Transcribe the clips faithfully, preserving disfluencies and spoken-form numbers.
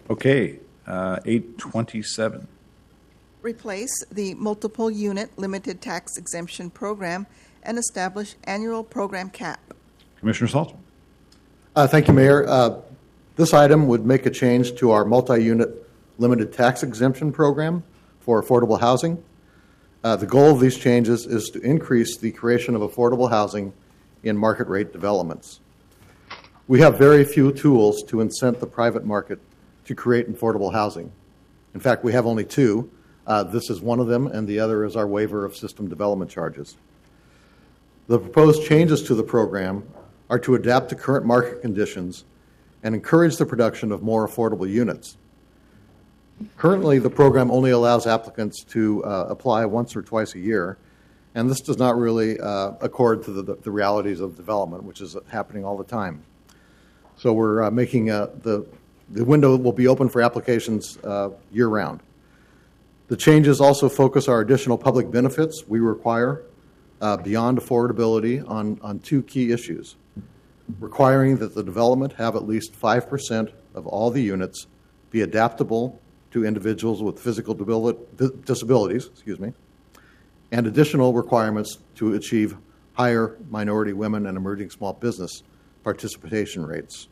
Okay, uh, eight twenty-seven. Replace the multiple unit limited tax exemption program and establish annual program cap. Commissioner Saltzman. Uh, thank you, Mayor. Uh, this item would make a change to our multi-unit limited tax exemption program for affordable housing. Uh, the goal of these changes is to increase the creation of affordable housing in market rate developments. We have very few tools to incent the private market to create affordable housing. In fact, we have only two. Uh, this is one of them, and the other is our waiver of system development charges. The proposed changes to the program are to adapt to current market conditions and encourage the production of more affordable units. Currently, the program only allows applicants to uh, apply once or twice a year, and this does not really uh, accord to the, the realities of development, which is happening all the time. So we're uh, making uh, the, the window will be open for applications uh, year-round. The changes also focus our additional public benefits we require uh, beyond affordability on, on two key issues, requiring that the development have at least five percent of all the units be adaptable to individuals with physical disabilities, excuse me, and additional requirements to achieve higher minority women and emerging small business participation rates.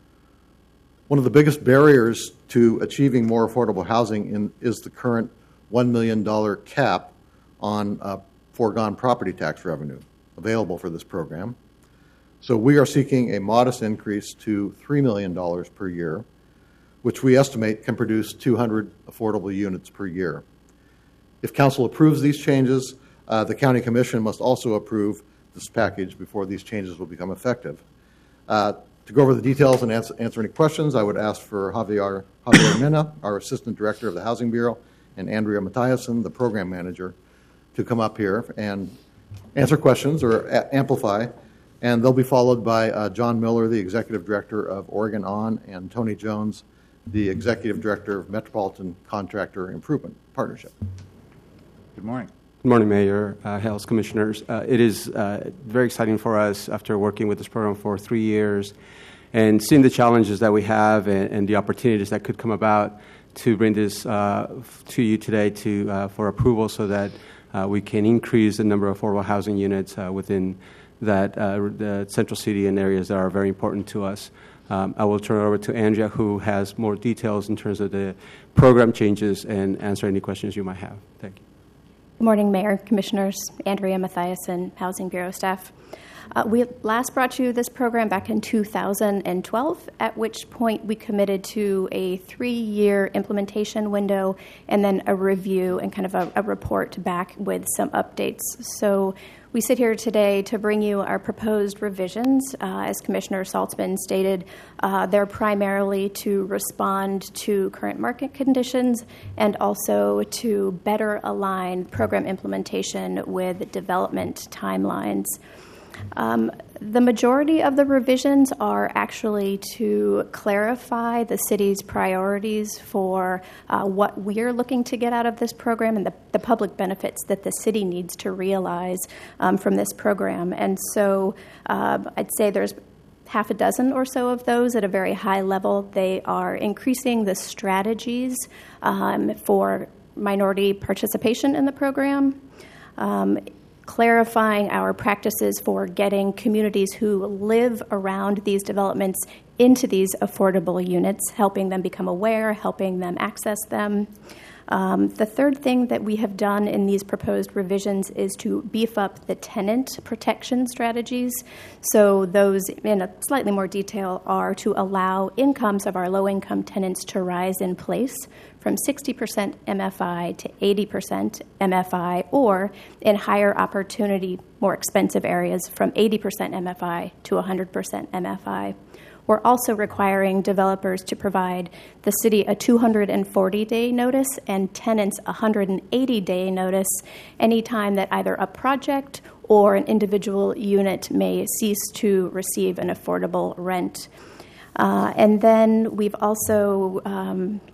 One of the biggest barriers to achieving more affordable housing in, is the current one million dollars cap on uh, foregone property tax revenue available for this program. So we are seeking a modest increase to three million dollars per year, which we estimate can produce two hundred affordable units per year. If Council approves these changes, uh, the County Commission must also approve this package before these changes will become effective. Uh, to go over the details and answer, answer any questions, I would ask for Javier, Javier Mena, our Assistant Director of the Housing Bureau, and Andrea Mathiasen, the Program Manager, to come up here and answer questions or a- amplify. And they'll be followed by uh, John Miller, the Executive Director of Oregon On, and Tony Jones, the Executive Director of Metropolitan Contractor Improvement Partnership. Good morning. Good morning, Mayor, uh, House Commissioners. Uh, it is uh, very exciting for us after working with this program for three years and seeing the challenges that we have and, and the opportunities that could come about to bring this uh, to you today to uh, for approval so that uh, we can increase the number of affordable housing units uh, within that uh, the central city and areas that are very important to us. Um, I will turn it over to Andrea, who has more details in terms of the program changes and answer any questions you might have. Thank you. Good morning, Mayor, Commissioners. Andrea Mathiasen, Housing Bureau staff. Uh, we last brought you this program back in two thousand twelve, at which point we committed to a three-year implementation window and then a review and kind of a, a report back with some updates. So we sit here today to bring you our proposed revisions. Uh, as Commissioner Saltzman stated, uh, they're primarily to respond to current market conditions and also to better align program implementation with development timelines. Um, the majority of the revisions are actually to clarify the city's priorities for uh, what we're looking to get out of this program and the, the public benefits that the city needs to realize um, from this program. And so uh, I'd say there's half a dozen or so of those at a very high level. They are increasing the strategies um, for minority participation in the program, um, clarifying our practices for getting communities who live around these developments into these affordable units, helping them become aware, helping them access them. Um, the third thing that we have done in these proposed revisions is to beef up the tenant protection strategies. So those, in a slightly more detail, are to allow incomes of our low-income tenants to rise in place from sixty percent M F I to eighty percent M F I, or in higher opportunity, more expensive areas from eighty percent M F I to one hundred percent M F I. We're also requiring developers to provide the city a two hundred forty day notice and tenants a one hundred eighty day notice anytime that either a project or an individual unit may cease to receive an affordable rent. Uh, and then we've also um,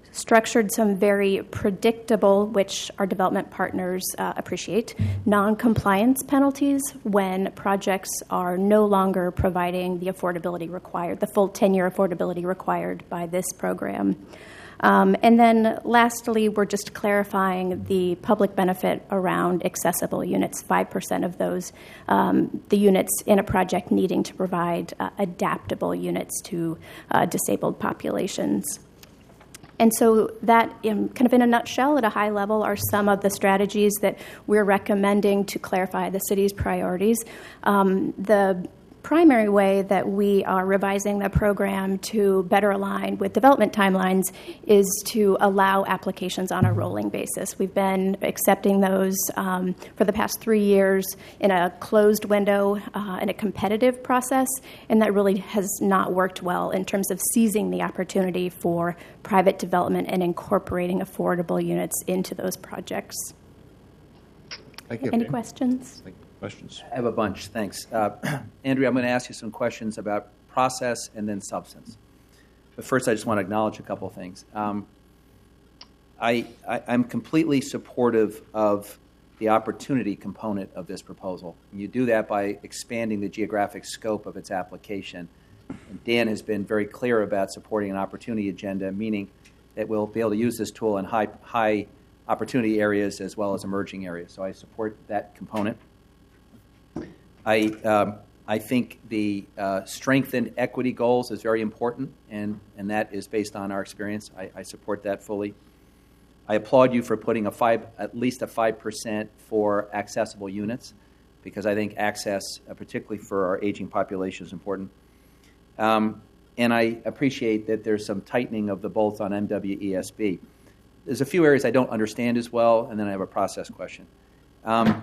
structured some very predictable, which our development partners uh, appreciate, non-compliance penalties when projects are no longer providing the affordability required, the full ten-year affordability required by this program. Um, and then lastly, we're just clarifying the public benefit around accessible units, five percent of those, um, the units in a project needing to provide uh, adaptable units to uh, disabled populations. And so that, in, kind of in a nutshell, at a high level, are some of the strategies that we're recommending to clarify the city's priorities. Um, the primary way that we are revising the program to better align with development timelines is to allow applications on a rolling basis. We've been accepting those um, for the past three years in a closed window, uh, in a competitive process, and that really has not worked well in terms of seizing the opportunity for private development and incorporating affordable units into those projects. Thank you. Any questions? Questions? I have a bunch, thanks. Uh, Andrea, I'm going to ask you some questions about process and then substance. But first, I just want to acknowledge a couple of things. Um, I, I, I'm completely supportive of the opportunity component of this proposal. And you do that by expanding the geographic scope of its application. And Dan has been very clear about supporting an opportunity agenda, meaning that we'll be able to use this tool in high, high opportunity areas as well as emerging areas. So I support that component. I, um, I think the uh, strengthened equity goals is very important, and, and that is based on our experience. I, I support that fully. I applaud you for putting a five, at least a five percent for accessible units, because I think access, uh, particularly for our aging population, is important. Um, and I appreciate that there's some tightening of the bolts on M W E S B. There's a few areas I don't understand as well, and then I have a process question. Um,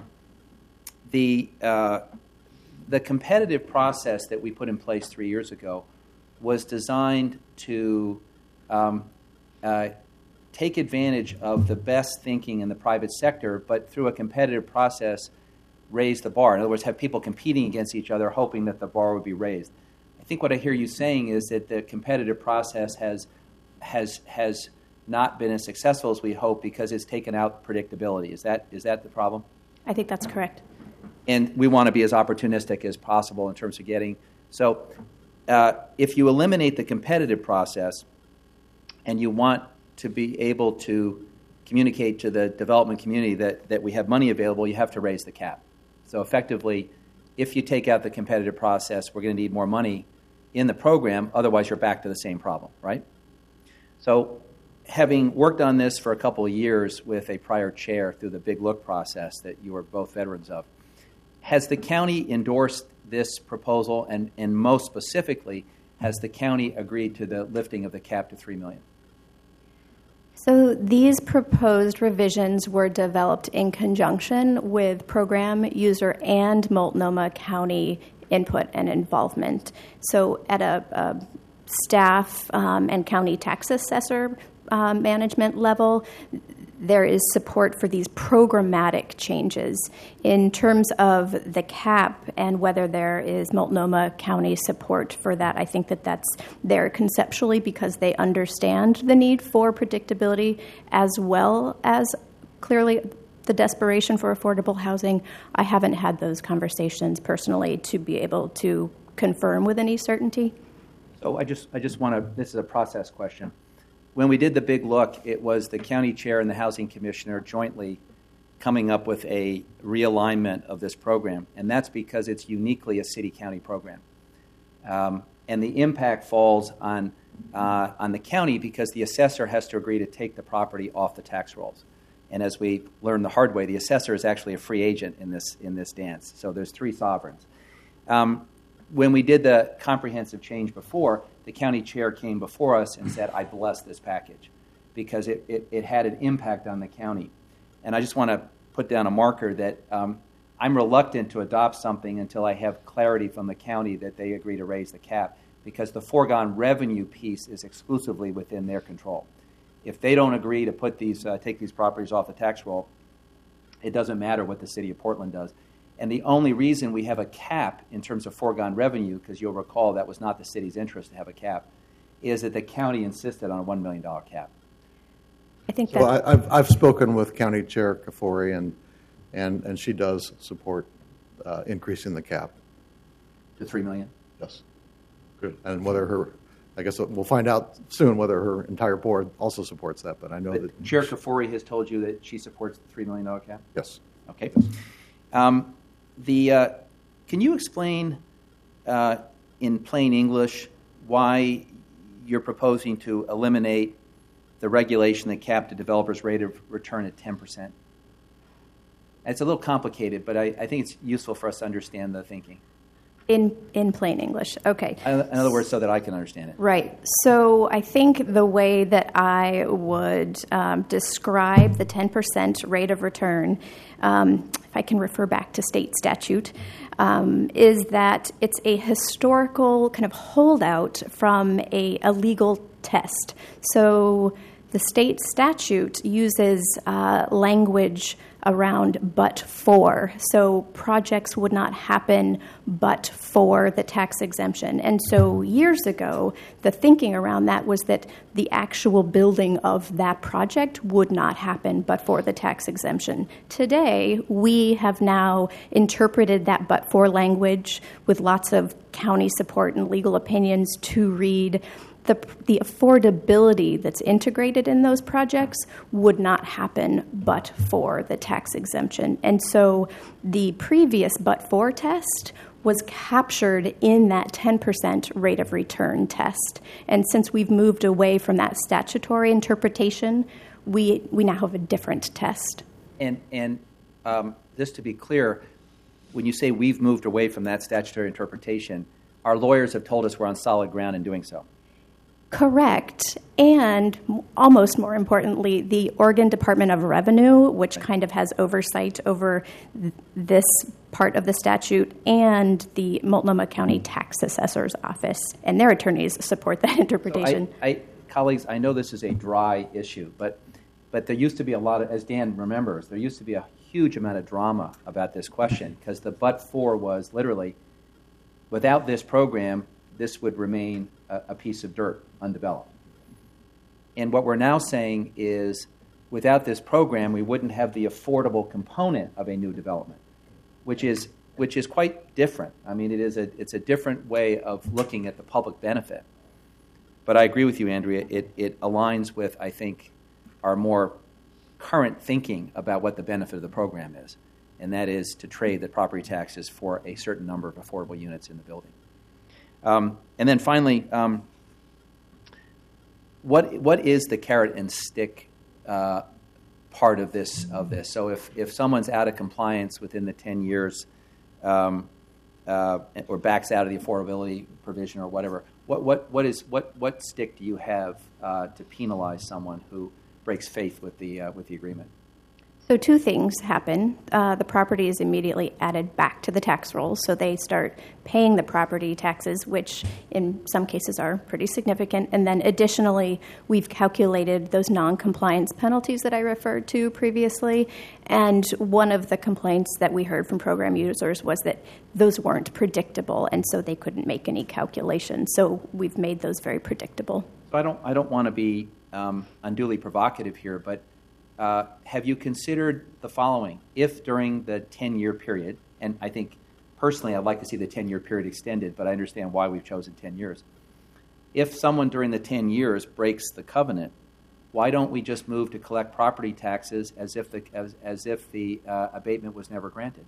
the uh, The competitive process that we put in place three years ago was designed to um, uh, take advantage of the best thinking in the private sector, but through a competitive process, raise the bar. In other words, have people competing against each other, hoping that the bar would be raised. I think what I hear you saying is that the competitive process has has has not been as successful as we hoped because it's taken out predictability. Is that is that the problem? I think that's correct. And we want to be as opportunistic as possible in terms of getting. So uh, if you eliminate the competitive process and you want to be able to communicate to the development community that, that we have money available, you have to raise the cap. So effectively, if you take out the competitive process, we're going to need more money in the program. Otherwise, you're back to the same problem, right? So having worked on this for a couple of years with a prior chair through the Big Look process that you were both veterans of, has the county endorsed this proposal, and, and most specifically, has the county agreed to the lifting of the cap to three million dollars? So these proposed revisions were developed in conjunction with program user and Multnomah County input and involvement. So at a, a staff um, and county tax assessor um, management level, there is support for these programmatic changes. In terms of the cap and whether there is Multnomah County support for that, I think that that's there conceptually because they understand the need for predictability as well as clearly the desperation for affordable housing. I haven't had those conversations personally to be able to confirm with any certainty. So I just I just want to, this is a process question. When we did the Big Look, it was the county chair and the housing commissioner jointly coming up with a realignment of this program, and that's because it's uniquely a city-county program. Um, and the impact falls on uh, on the county because the assessor has to agree to take the property off the tax rolls. And as we learned the hard way, the assessor is actually a free agent in this in this dance. So there's three sovereigns. Um, when we did the comprehensive change before, the county chair came before us and said, I bless this package because it, it, it had an impact on the county. And I just want to put down a marker that um, I'm reluctant to adopt something until I have clarity from the county that they agree to raise the cap because the foregone revenue piece is exclusively within their control. If they don't agree to put these, uh, take these properties off the tax roll, it doesn't matter what the city of Portland does. And the only reason we have a cap in terms of foregone revenue, because you'll recall that was not the city's interest to have a cap, is that the county insisted on a one million dollars cap. think that. Well, I, I've, I've spoken with County Chair Kafori, and, and, and she does support uh, increasing the cap. To three million? Yes. Good. And whether her, I guess we'll find out soon whether her entire board also supports that, but I know But that. Chair Kafori has told you that she supports the three million dollars cap? Yes. Okay. Um, the, uh, can you explain uh, in plain English why you're proposing to eliminate the regulation that capped a developer's rate of return at ten percent? It's a little complicated, but I, I think it's useful for us to understand the thinking. In, in plain English, okay. In other words, so that I can understand it. Right. So I think the way that I would um, describe the ten percent rate of return, um, if I can refer back to state statute, um, is that it's a historical kind of holdout from a, a legal test. So the state statute uses uh, language around but for. So projects would not happen but for the tax exemption. And so years ago, the thinking around that was that the actual building of that project would not happen but for the tax exemption. Today, we have now interpreted that but for language with lots of county support and legal opinions to read The, the affordability that's integrated in those projects would not happen but for the tax exemption. And so the previous but for test was captured in that ten percent rate of return test. And since we've moved away from that statutory interpretation, we, we now have a different test. And, and um, just to be clear, when you say we've moved away from that statutory interpretation, our lawyers have told us we're on solid ground in doing so. Correct. And almost more importantly, the Oregon Department of Revenue, which kind of has oversight over th- this part of the statute, and the Multnomah County Tax Assessor's Office, and their attorneys support that interpretation. So I, I, colleagues, I know this is a dry issue, but but there used to be a lot of, as Dan remembers, there used to be a huge amount of drama about this question, because the but for was literally, without this program, this would remain a, a piece of dirt, undeveloped. And what we're now saying is, without this program, we wouldn't have the affordable component of a new development, which is which is quite different. I mean, it is a it's a different way of looking at the public benefit. But I agree with you, Andrea. It it aligns with, I think, our more current thinking about what the benefit of the program is, and that is to trade the property taxes for a certain number of affordable units in the building. Um, and then finally, um, what what is the carrot and stick uh, part of this of this? So if, if someone's out of compliance within the ten years, um, uh, or backs out of the affordability provision or whatever, what what what is what what stick do you have uh, to penalize someone who breaks faith with the uh, with the agreement? So two things happen. Uh, the property is immediately added back to the tax rolls, so they start paying the property taxes, which in some cases are pretty significant. And then additionally, we've calculated those non-compliance penalties that I referred to previously. And one of the complaints that we heard from program users was that those weren't predictable, and so they couldn't make any calculations. So we've made those very predictable. So I don't I don't want to be um, unduly provocative here, but Uh, have you considered the following? If during the ten-year period, and I think personally I'd like to see the ten-year period extended, but I understand why we've chosen ten years. If someone during the ten years breaks the covenant, why don't we just move to collect property taxes as if the, as, as if the uh, abatement was never granted?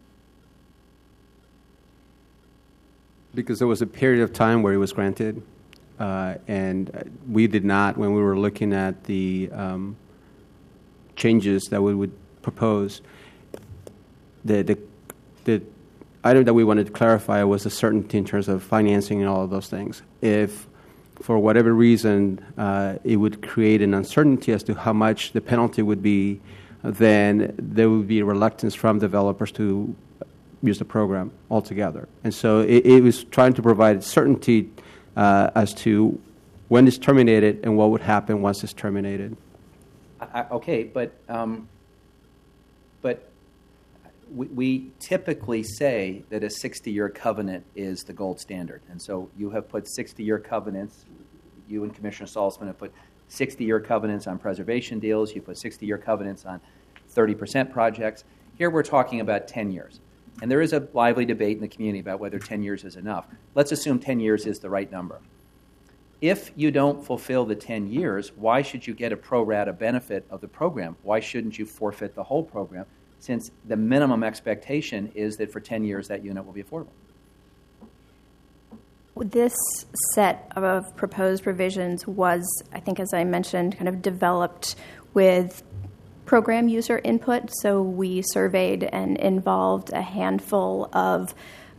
Because there was a period of time where it was granted, uh, and we did not, when we were looking at the um, changes that we would propose, the, the the item that we wanted to clarify was the certainty in terms of financing and all of those things. If, for whatever reason, uh, it would create an uncertainty as to how much the penalty would be, then there would be a reluctance from developers to use the program altogether. And so it, it was trying to provide certainty uh, as to when it's terminated and what would happen once it's terminated. I, okay, but um, but we, we typically say that a sixty-year covenant is the gold standard, and so you have put sixty-year covenants. you and Commissioner Salzman have put sixty-year covenants on preservation deals. You put sixty-year covenants on thirty percent projects. Here we're talking about ten years. And there is a lively debate in the community about whether ten years is enough. Let's assume ten years is the right number. If you don't fulfill the ten years, why should you get a pro rata benefit of the program? Why shouldn't you forfeit the whole program, since the minimum expectation is that for ten years that unit will be affordable? This set of proposed revisions was, I think, as I mentioned, kind of developed with program user input. So we surveyed and involved a handful of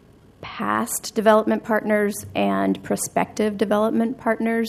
past development partners and prospective development partners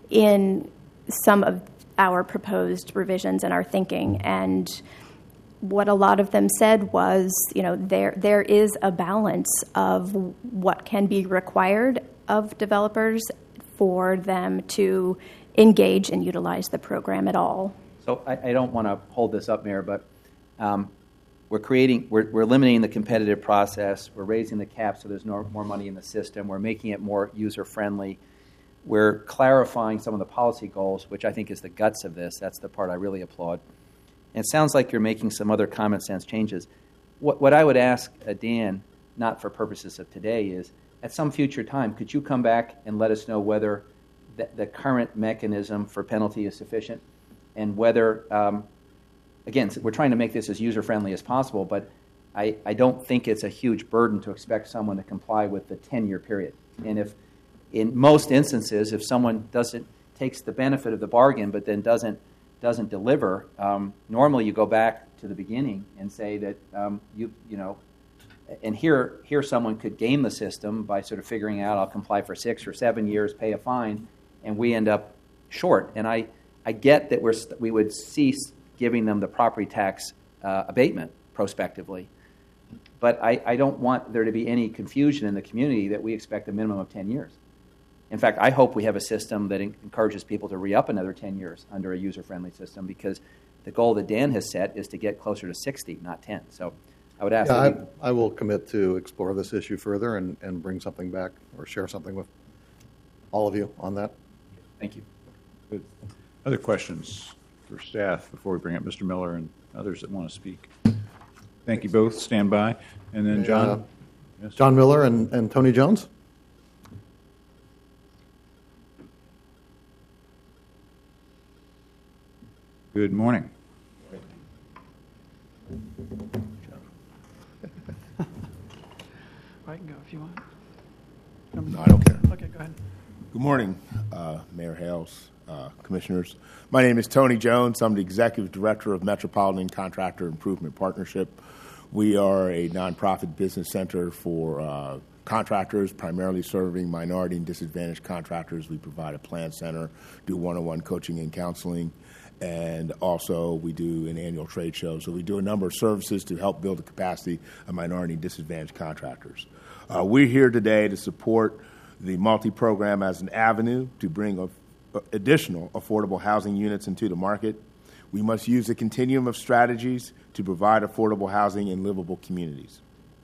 in some of our proposed revisions and our thinking. And what a lot of them said was, you know, there there is a balance of what can be required of developers for them to engage and utilize the program at all. So I, I don't want to hold this up, Mayor, but um, we're creating, we're, we're eliminating the competitive process. We're raising the cap so there's no, more money in the system. We're making it more user-friendly. We're clarifying some of the policy goals, which I think is the guts of this. That's the part I really applaud. And it sounds like you're making some other common sense changes. What, what I would ask uh, Dan, not for purposes of today, is at some future time, could you come back and let us know whether the, the current mechanism for penalty is sufficient, and whether, um, again, we're trying to make this as user-friendly as possible, but I, I don't think it's a huge burden to expect someone to comply with the ten-year period. And if, in most instances, if someone doesn't takes the benefit of the bargain but then doesn't doesn't deliver, um, normally you go back to the beginning and say that um, you you know. And here, here someone could game the system by sort of figuring out, I'll comply for six or seven years, pay a fine, and we end up short. And I, I get that we're we would cease giving them the property tax uh, abatement prospectively, but I, I don't want there to be any confusion in the community that we expect a minimum of ten years. In fact, I hope we have a system that encourages people to re-up another ten years under a user-friendly system, because the goal that Dan has set is to get closer to sixty, not ten. So I would ask. Yeah, that I, we, I will commit to explore this issue further and, and bring something back or share something with all of you on that. Thank you. Good. Other questions for staff before we bring up Mister Miller and others that want to speak? Thank you both. Stand by. And then John. Uh, Yes. John Miller and, and Tony Jones. Good morning. I can go if you want. No, I don't care. Okay, go ahead. Good morning, uh, Mayor Hales, uh, Commissioners. My name is Tony Jones. I'm the Executive Director of Metropolitan Contractor Improvement Partnership. We are a nonprofit business center for uh, contractors, primarily serving minority and disadvantaged contractors. We provide a plan center, do one-on-one coaching and counseling, and also we do an annual trade show. So we do a number of services to help build the capacity of minority and disadvantaged contractors. Uh, we're here today to support the multi-program as an avenue to bring a, a additional affordable housing units into the market. We must use a continuum of strategies to provide affordable housing in livable communities.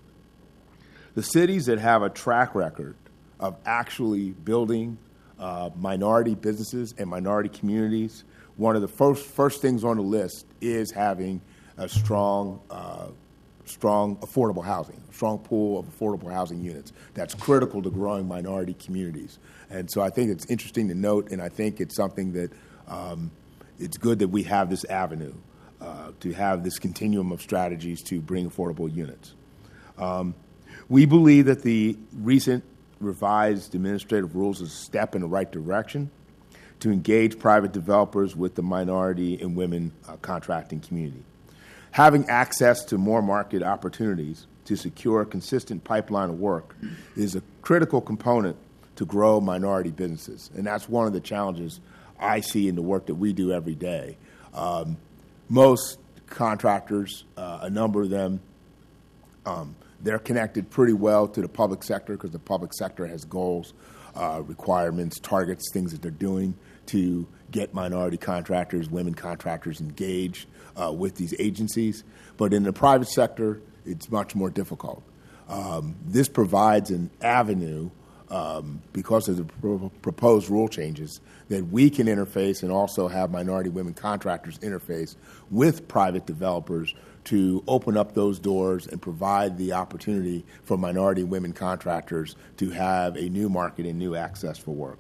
The cities that have a track record of actually building uh, minority businesses and minority communities, one of the first first things on the list is having a strong, uh, strong affordable housing, a strong pool of affordable housing units. That's critical to growing minority communities. And so I think it's interesting to note, and I think it's something that um, it's good that we have this avenue uh, to have this continuum of strategies to bring affordable units. Um, we believe that the recent revised administrative rules is a step in the right direction to engage private developers with the minority and women uh, contracting community. Having access to more market opportunities to secure a consistent pipeline of work is a critical component to grow minority businesses, and that's one of the challenges I see in the work that we do every day. Um, most contractors, uh, a number of them, um, they're connected pretty well to the public sector because the public sector has goals, uh, requirements, targets, things that they're doing to get minority contractors, women contractors engaged uh, with these agencies. But in the private sector, it's much more difficult. Um, this provides an avenue um, because of the pro- proposed rule changes, that we can interface and also have minority women contractors interface with private developers to open up those doors and provide the opportunity for minority women contractors to have a new market and new access for work.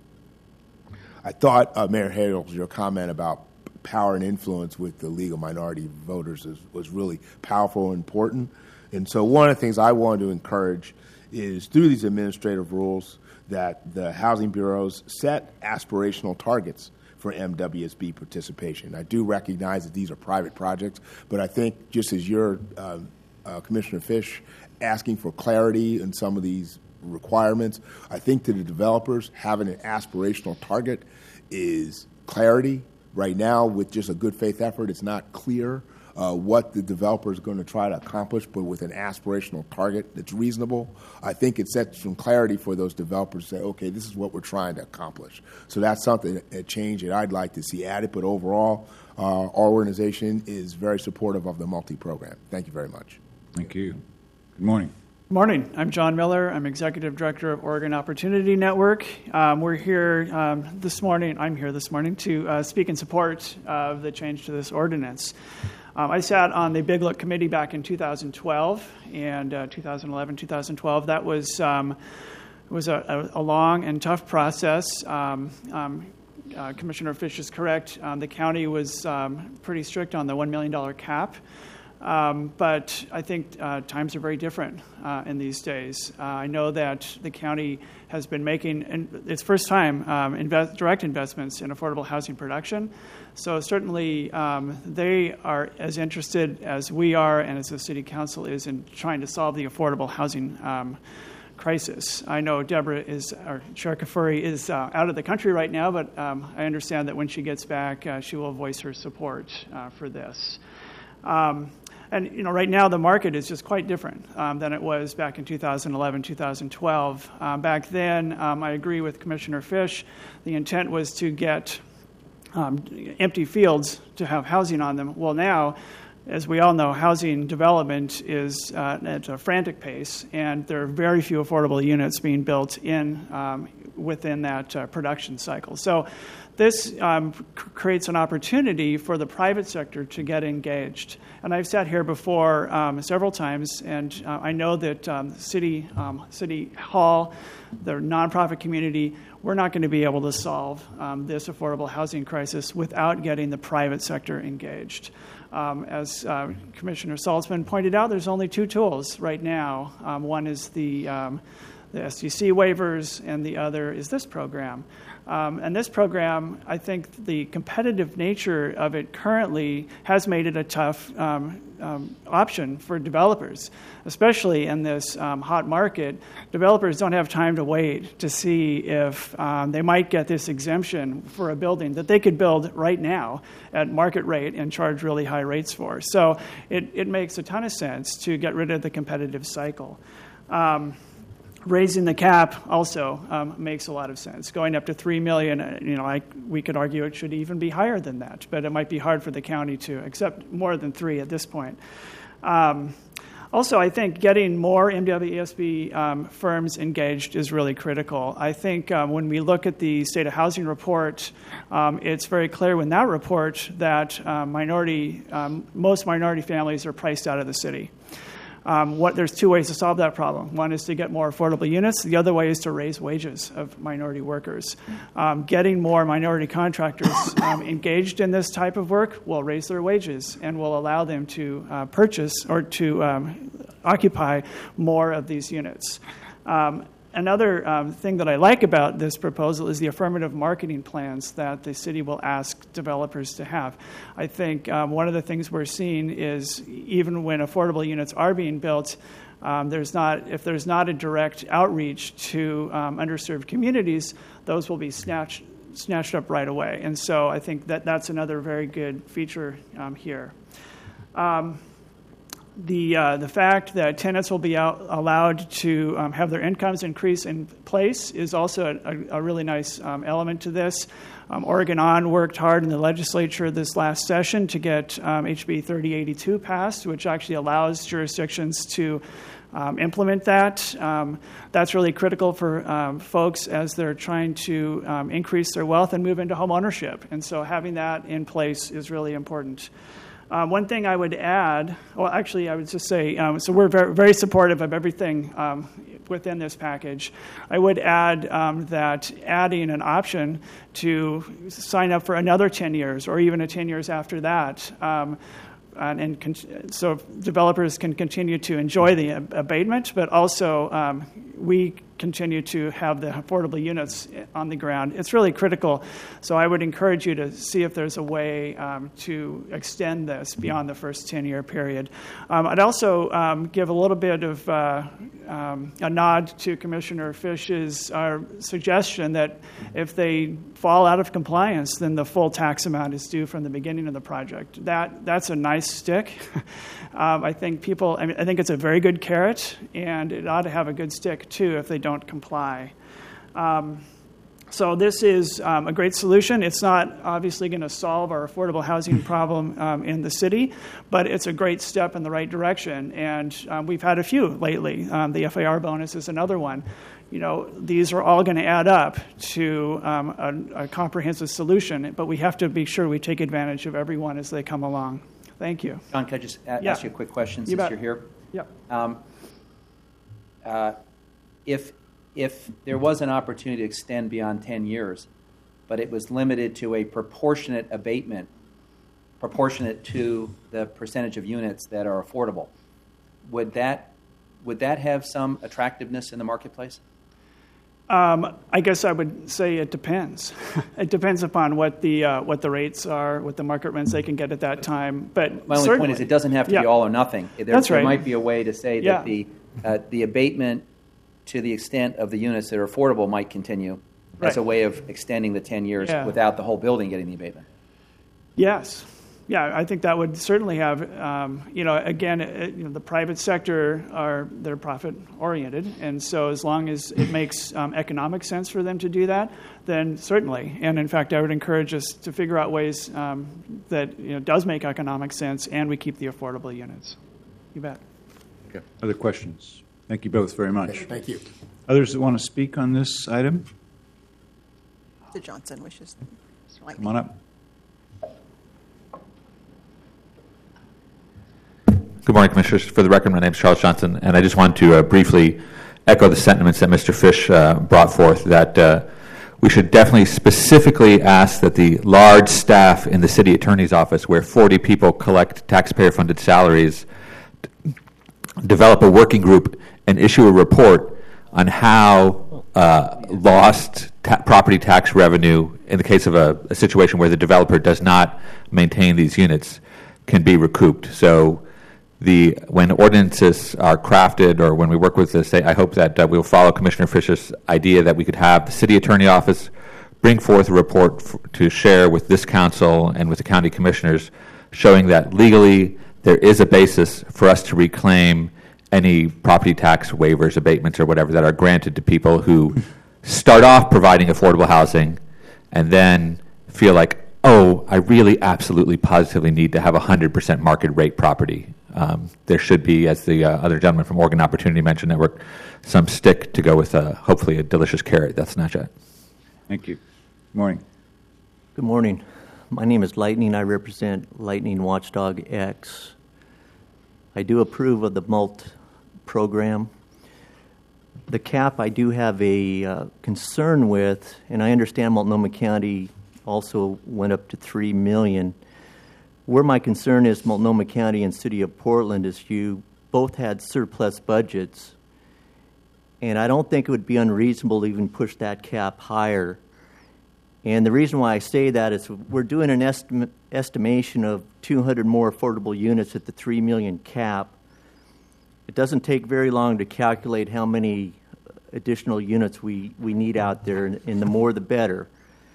I thought, uh, Mayor Hales, your comment about power and influence with the legal minority voters is, was really powerful and important. And so one of the things I wanted to encourage is through these administrative rules that the housing bureaus set aspirational targets for M W S B participation. I do recognize that these are private projects, but I think just as you're, uh, uh, Commissioner Fish, asking for clarity in some of these requirements, I think to the developers, having an aspirational target is clarity. Right now, with just a good faith effort, it's not clear uh, what the developer is going to try to accomplish, but with an aspirational target that's reasonable, I think it sets some clarity for those developers to say, okay, this is what we're trying to accomplish. So that's something, a change that I'd like to see added, but overall, uh, our organization is very supportive of the multi-program. Thank you very much. Thank you. Good morning. Good morning. I'm John Miller. I'm Executive Director of Oregon Opportunity Network. Um, we're here um, this morning, I'm here this morning to uh, speak in support of the change to this ordinance. Um, I sat on the Big Look Committee back in two thousand twelve and uh, two thousand eleven, two thousand twelve. That was, um, was a, a long and tough process. Um, um, uh, Commissioner Fish is correct. Um, the county was um, pretty strict on the one million dollars cap. Um, but I think uh, times are very different uh, in these days. Uh, I know that the county has been making in, its first time um, invest, direct investments in affordable housing production. So certainly um, they are as interested as we are and as the City Council is in trying to solve the affordable housing um, crisis. I know Deborah is, or Chair Kafuri is uh, out of the country right now, but um, I understand that when she gets back, uh, she will voice her support uh, for this. Um, And, you know, right now the market is just quite different um, than it was back in two thousand eleven, two thousand twelve. Um, back then, um, I agree with Commissioner Fish. The intent was to get um, empty fields to have housing on them. Well, now, as we all know, housing development is uh, at a frantic pace, and there are very few affordable units being built in um, within that uh, production cycle. So this um, c- creates an opportunity for the private sector to get engaged. And I've sat here before um, several times, and uh, I know that um, City, um, City Hall, the nonprofit community, we're not going to be able to solve um, this affordable housing crisis without getting the private sector engaged. Um, as uh, Commissioner Saltzman pointed out, there's only two tools right now. Um, one is the, um, the S D C waivers, and the other is this program. Um, and this program, I think the competitive nature of it currently has made it a tough um, um, option for developers, especially in this um, hot market. Developers don't have time to wait to see if um, they might get this exemption for a building that they could build right now at market rate and charge really high rates for. So it, it makes a ton of sense to get rid of the competitive cycle. Um, Raising the cap also um, makes a lot of sense. Going up to three million dollars, you know, I, we could argue it should even be higher than that, but it might be hard for the county to accept more than three at this point. Um, also, I think getting more M W S B um, firms engaged is really critical. I think um, when we look at the State of Housing report, um, it's very clear in that report that uh, minority, um, most minority families are priced out of the city. Um, what, there's two ways to solve that problem. One is to get more affordable units. The other way is to raise wages of minority workers. Um, getting more minority contractors um, engaged in this type of work will raise their wages and will allow them to uh, purchase or to um, occupy more of these units. Um, Another um, thing that I like about this proposal is the affirmative marketing plans that the city will ask developers to have. I think um, one of the things we're seeing is even when affordable units are being built, um, there's not if there's not a direct outreach to um, underserved communities, those will be snatched snatched up right away. And so I think that that's another very good feature um, here. Um, The uh, the fact that tenants will be out, allowed to um, have their incomes increase in place is also a, a really nice um, element to this. Um, Oregon On worked hard in the legislature this last session to get um, H B thirty eighty-two passed, which actually allows jurisdictions to um, implement that. Um, that's really critical for um, folks as they're trying to um, increase their wealth and move into home ownership. And so having that in place is really important. Um, one thing I would add, well, actually, I would just say, um, so we're very, very supportive of everything um, within this package. I would add um, that adding an option to sign up for another ten years or even a ten years after that, um, and, and con- so developers can continue to enjoy the ab- abatement, but also um, we continue to have the affordable units on the ground. It's really critical. So I would encourage you to see if there's a way um, to extend this beyond the first ten-year period. Um, I'd also um, give a little bit of uh, um, a nod to Commissioner Fish's uh, suggestion that if they fall out of compliance, then the full tax amount is due from the beginning of the project. That that's a nice stick. um, I think people. I mean, I think it's a very good carrot, and it ought to have a good stick too if they don't don't comply. Um, so this is um, a great solution. It's not obviously going to solve our affordable housing problem um, in the city, but it's a great step in the right direction. And um, we've had a few lately. Um, the F A R bonus is another one. You know, these are all going to add up to um, a, a comprehensive solution, but we have to be sure we take advantage of everyone as they come along. Thank you. John, can I just a- Yeah. ask you a quick question You since bet. you're here? Yep. Um, uh, if if there was an opportunity to extend beyond ten years, but it was limited to a proportionate abatement, proportionate to the percentage of units that are affordable, would that would that have some attractiveness in the marketplace? Um, I guess I would say it depends. It depends upon what the uh, what the rates are, what the market rents they can get at that time. But My only certainly, point is, it doesn't have to yeah. be all or nothing. There, That's there right. might be a way to say Yeah. that the uh, the abatement to the extent of the units that are affordable might continue Right. as a way of extending the ten years Yeah. without the whole building getting the abatement. Yes. Yeah, I think that would certainly have, um, you know, again, it, you know, the private sector are, they're profit oriented. And so as long as it makes um, economic sense for them to do that, then certainly. And in fact, I would encourage us to figure out ways um, that, you know, does make economic sense and we keep the affordable units. You bet. Okay. Other questions? Thank you both very much. Thank you. Others that want to speak on this item, Mister Johnson wishes. Mister come on up. Good morning, Commissioners. For the record, my name is Charles Johnson, and I just want to uh, briefly echo the sentiments that Mister Fish uh, brought forth, that uh, we should definitely specifically ask that the large staff in the city attorney's office, where forty people collect taxpayer-funded salaries, d- develop a working group and issue a report on how uh, lost ta- property tax revenue, in the case of a, a situation where the developer does not maintain these units, can be recouped. So the when ordinances are crafted or when we work with the state, I hope that uh, we'll follow Commissioner Fish's idea that we could have the city attorney office bring forth a report f- to share with this council and with the county commissioners, showing that legally there is a basis for us to reclaim any property tax waivers, abatements, or whatever that are granted to people who start off providing affordable housing and then feel like, oh, I really absolutely positively need to have a one hundred percent market rate property. Um, there should be, as the uh, other gentleman from Oregon Opportunity Mentioned Network, some stick to go with uh, hopefully a delicious carrot. That's Snapchat. Thank you. Good morning. Good morning. My name is Lightning. I represent Lightning Watchdog X. I do approve of the M U L T program. The cap I do have a uh, concern with, and I understand Multnomah County also went up to three million dollars. Where my concern is Multnomah County and City of Portland is you both had surplus budgets, and I don't think it would be unreasonable to even push that cap higher. And the reason why I say that is we're doing an estim- estimation of two hundred more affordable units at the three million cap. It doesn't take very long to calculate how many additional units we, we need out there, and, and the more the better.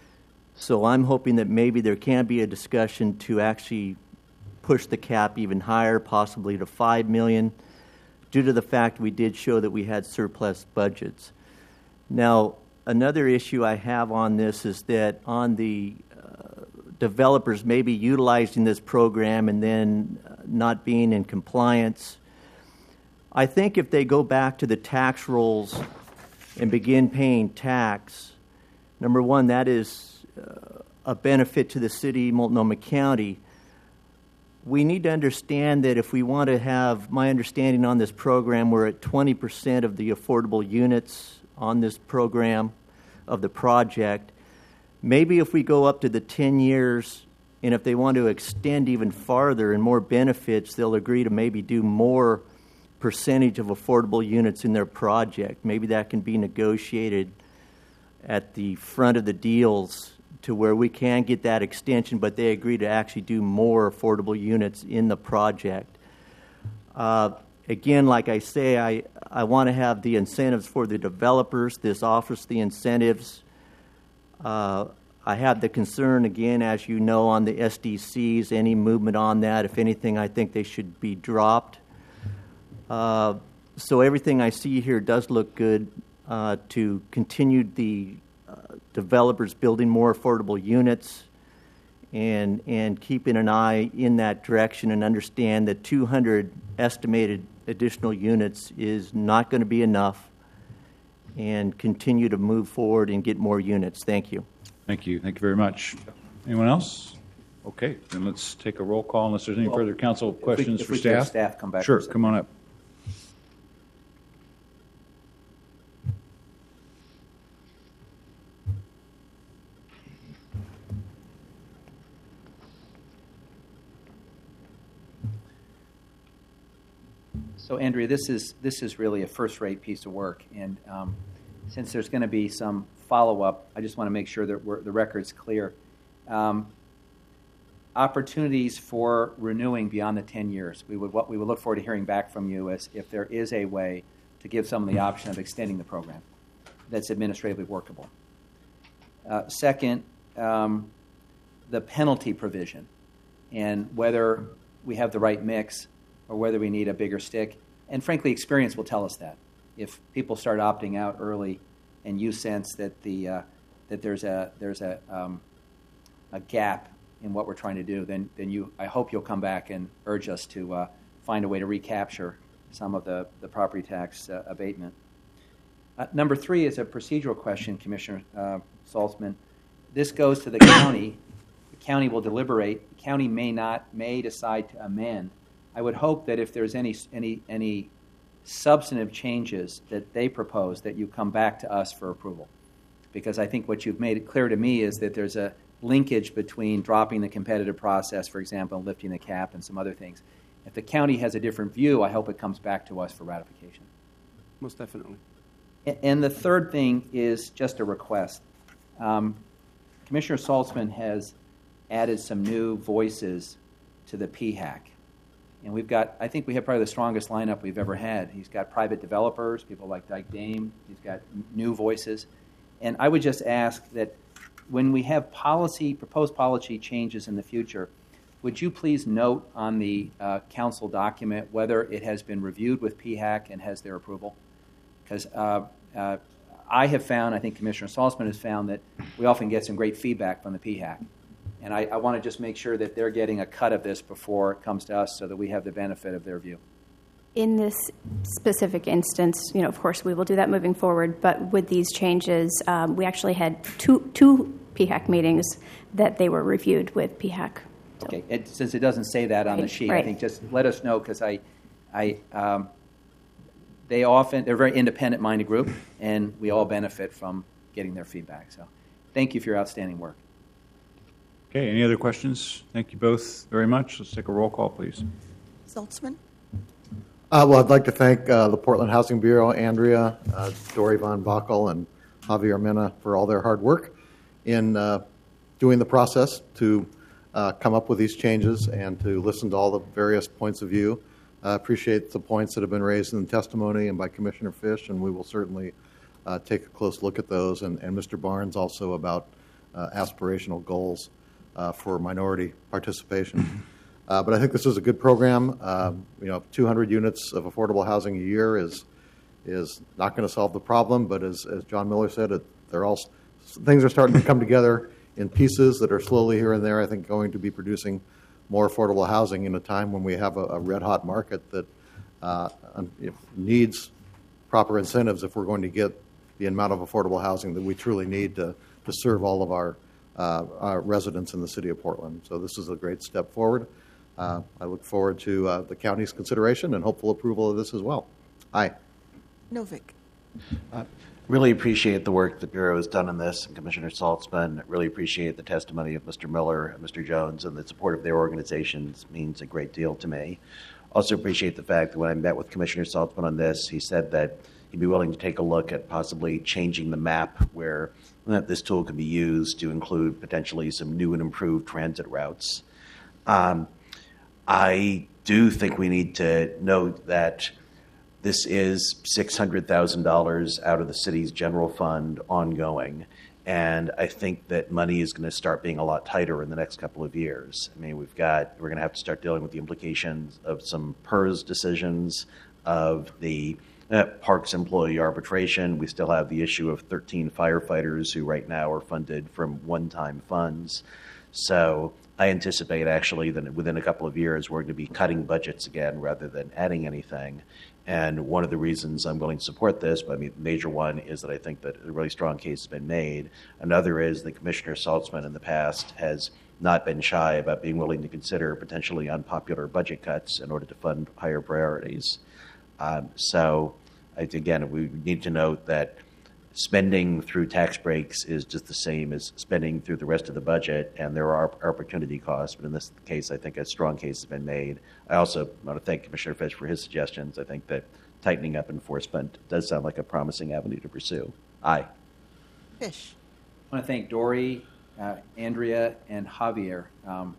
So I'm hoping that maybe there can be a discussion to actually push the cap even higher, possibly to five million dollars, due to the fact we did show that we had surplus budgets. Now, another issue I have on this is that on the uh, developers maybe utilizing this program and then uh, not being in compliance, I think if they go back to the tax rolls and begin paying tax, number one, that is uh, a benefit to the city, Multnomah County. We need to understand that if we want to have, my understanding on this program, we're at twenty percent of the affordable units on this program of the project. Maybe if we go up to the ten years, and if they want to extend even farther and more benefits, they'll agree to maybe do more percentage of affordable units in their project. Maybe that can be negotiated at the front of the deals to where we can get that extension, but they agree to actually do more affordable units in the project. Uh, again, like I say, I, I want to have the incentives for the developers. This offers the incentives. Uh, I have the concern, again, as you know, on the S D Cs, any movement on that. If anything, I think they should be dropped. Uh, so everything I see here does look good uh, to continue the uh, developers building more affordable units and and keeping an eye in that direction and understand that two hundred estimated additional units is not going to be enough, and continue to move forward and get more units. Thank you. Thank you. Thank you very much. Anyone else? Okay, then let's take a roll call unless there's any Well, further council if we- questions if for we could have staff. staff come back Sure, for a second. come on up. So, Andrea, this is this is really a first-rate piece of work, and um, since there's going to be some follow-up, I just want to make sure that we're, the record's clear. Um, opportunities for renewing beyond the ten years. We would what we would look forward to hearing back from you as if there is a way to give someone the option of extending the program that's administratively workable. Uh, second, um, the penalty provision, and whether we have the right mix or whether we need a bigger stick. And frankly, experience will tell us that. If people start opting out early, and you sense that the uh, that there's a there's a um, a gap in what we're trying to do, then then you I hope you'll come back and urge us to uh, find a way to recapture some of the the property tax uh, abatement. Uh, number three is a procedural question, Commissioner uh, Saltzman. This goes to the county. The county will deliberate. The county may not may decide to amend. I would hope that if there's any any any substantive changes that they propose, that you come back to us for approval, because I think what you've made it clear to me is that there's a linkage between dropping the competitive process, for example, and lifting the cap and some other things. If the county has a different view, I hope it comes back to us for ratification. Most definitely. And the third thing is just a request. Um, Commissioner Saltzman has added some new voices to the P HAC. And we've got, I think we have probably the strongest lineup we've ever had. He's got private developers, people like Dyke Dame. He's got new voices. And I would just ask that when we have policy, proposed policy changes in the future, would you please note on the uh, council document whether it has been reviewed with P HAC and has their approval? Because uh, uh, I have found, I think Commissioner Saltzman has found, that we often get some great feedback from the P HAC. And I, I want to just make sure that they're getting a cut of this before it comes to us so that we have the benefit of their view. In this specific instance, you know, of course, we will do that moving forward. But with these changes, um, we actually had two two P HAC meetings that they were reviewed with P HAC. So. Okay. It, since it doesn't say that on right, the sheet, right. I think just let us know, because I, I, um, they often they're a very independent-minded group, and we all benefit from getting their feedback. So, thank you for your outstanding work. Okay, any other questions? Thank you both very much. Let's take a roll call, please. Saltzman? Uh, well, I'd like to thank uh, the Portland Housing Bureau, Andrea, uh, Dory Von Bockel, and Javier Mena for all their hard work in uh, doing the process to uh, come up with these changes and to listen to all the various points of view. I uh, appreciate the points that have been raised in the testimony and by Commissioner Fish, and we will certainly uh, take a close look at those, and, and Mister Barnes also about uh, aspirational goals uh, for minority participation. Uh, but I think this is a good program. Um, you know, two hundred units of affordable housing a year is is not going to solve the problem. But as as John Miller said, it, they're all things are starting to come together in pieces that are slowly here and there. I think going to be producing more affordable housing in a time when we have a, a red hot market that uh, it needs proper incentives if we're going to get the amount of affordable housing that we truly need to, to serve all of our, uh, our residents in the city of Portland. So this is a great step forward. Uh, I look forward to uh, the county's consideration and hopeful approval of this as well. Aye. Novik. Uh, really appreciate the work the Bureau has done on this, and Commissioner Saltzman. Really appreciate the testimony of Mister Miller and Mister Jones, and the support of their organizations means a great deal to me. Also appreciate the fact that when I met with Commissioner Saltzman on this, he said that he'd be willing to take a look at possibly changing the map where that this tool could be used to include potentially some new and improved transit routes. Um, I do think we need to note that this is six hundred thousand dollars out of the city's general fund ongoing, and I think that money is going to start being a lot tighter in the next couple of years. I mean, we've got, we're going to have to start dealing with the implications of some P E R S decisions, of the uh, Parks employee arbitration. We still have the issue of thirteen firefighters who right now are funded from one-time funds. So I anticipate actually that within a couple of years we're going to be cutting budgets again rather than adding anything. And one of the reasons I'm willing to support this, but I mean, the major one is that I think that a really strong case has been made. Another is that Commissioner Saltzman in the past has not been shy about being willing to consider potentially unpopular budget cuts in order to fund higher priorities. Um, so, I, again, we need to note that spending through tax breaks is just the same as spending through the rest of the budget, and there are opportunity costs. But in this case, I think a strong case has been made. I also want to thank Commissioner Fish for his suggestions. I think that tightening up enforcement does sound like a promising avenue to pursue. Aye. Fish. I want to thank Dory, uh, Andrea, and Javier, um,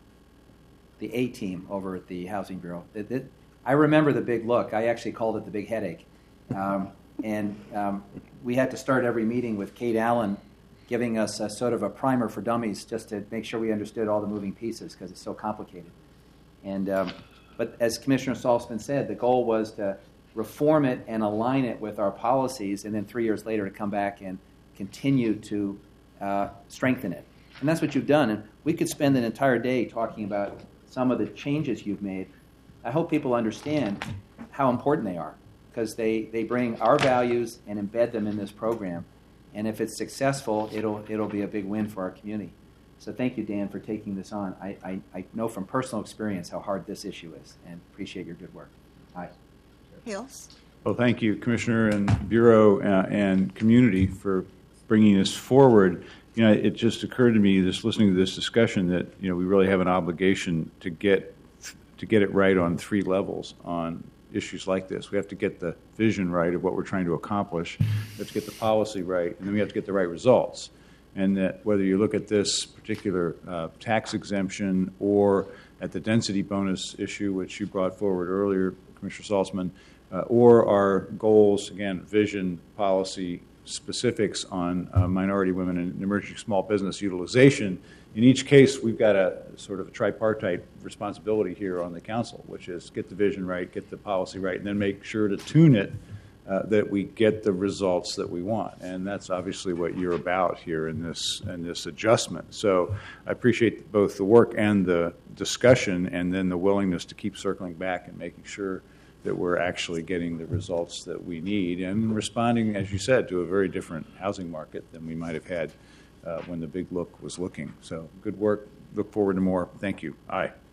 the A-team over at the Housing Bureau. It, it, I remember the big look. I actually called it the big headache. Um, and um, we had to start every meeting with Kate Allen giving us a sort of a primer for dummies just to make sure we understood all the moving pieces because it's so complicated. And um, but as Commissioner Saltzman said, the goal was to reform it and align it with our policies, and then three years later to come back and continue to uh, strengthen it. And that's what you've done. And we could spend an entire day talking about some of the changes you've made. I hope people understand how important they are, because they, they bring our values and embed them in this program. And if it's successful, it'll it'll be a big win for our community. So thank you, Dan, for taking this on. I, I, I know from personal experience how hard this issue is, and appreciate your good work. Aye. Hales. Well, thank you, Commissioner and Bureau uh, and community for bringing this forward. You know, it just occurred to me, just listening to this discussion, that you know we really have an obligation to get to get it right on three levels on issues like this. We have to get the vision right of what we're trying to accomplish. We have to get the policy right, and then we have to get the right results. And that whether you look at this particular uh, tax exemption or at the density bonus issue, which you brought forward earlier, Commissioner Saltzman, uh, or our goals, again, vision, policy, specifics on uh, minority women and emerging small business utilization, in each case, we've got a sort of a tripartite responsibility here on the council, which is get the vision right, get the policy right, and then make sure to tune it uh, that we get the results that we want. And that's obviously what you're about here in this in this adjustment. So I appreciate both the work and the discussion, and then the willingness to keep circling back and making sure that we're actually getting the results that we need and responding, as you said, to a very different housing market than we might have had Uh, when the big look was looking. So good work. Look forward to more. Thank you. Aye.